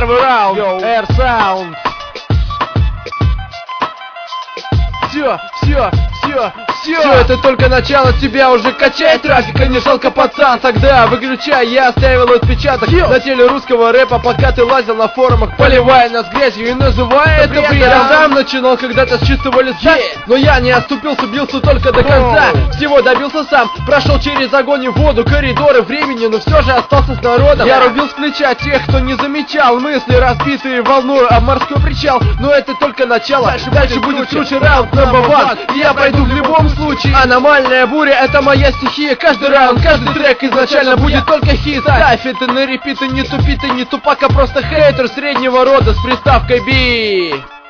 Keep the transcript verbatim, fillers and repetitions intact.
Первый раунд, Air Sound. Все, все, все, все. Все, это только начало, тебя уже качает трафика. Не жалко, пацан, тогда выключай. Я оставил отпечаток Йо. на теле русского рэпа, пока ты лазил на форумах, поливая нас грязью и называя это бредом. Я сам начинал когда-то с чистого листа, yeah. но я не оступился, бился только до конца. oh. Всего добился сам, прошел через огонь и воду, коридоры времени, но все же остался с народом. Я рубил с плеча тех, кто не замечал мысли, разбитые волной об морской причал. Но это только начало, дальше, дальше будет круче раунд. И я пройду в любом случае. Аномальная буря, это моя стихия. Каждый раунд, каждый трек изначально будет только хит. Ставь это на репит и не тупи ты, не тупак, а просто хейтер среднего рода с приставкой би.